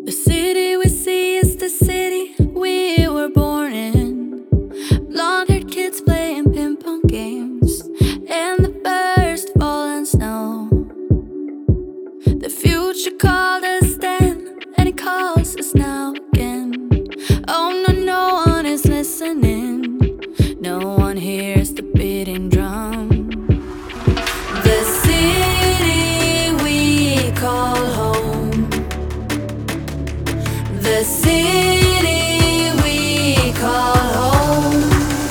The city we see is the city we were born in. Blonde-haired kids playing ping pong games, and the first falling snow. The future called us then, and it calls us now again. Oh no, no one is listening. No one hears the beating drum. The city we call home. The city we call home.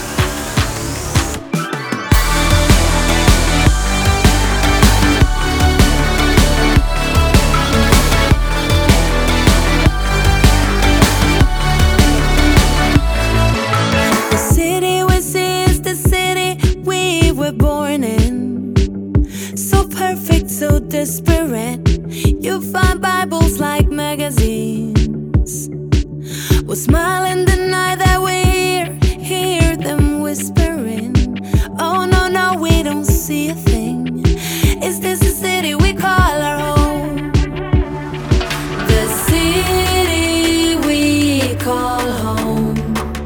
The city we see is the city we were born in. So perfect, so desperate. You find Bibles like magazines. We'll smile and deny that we hear them whispering. Oh no, no, we don't see a thing. Is this the city we call our home? The city we call home.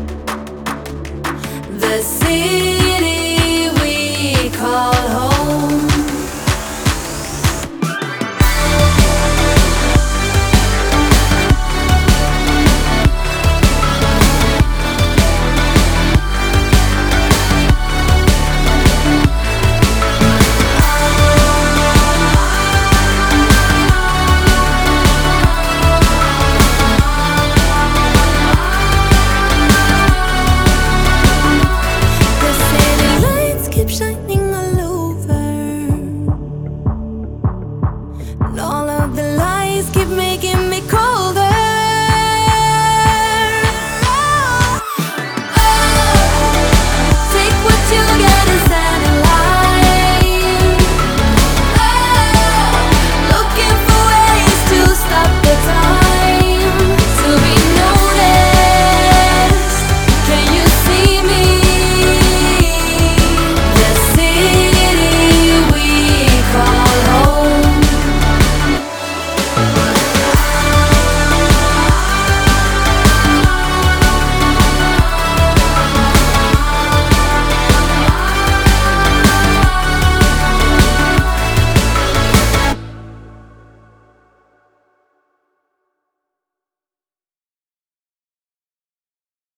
The city we call home. Shining all over, and all of the lights keep making me cold.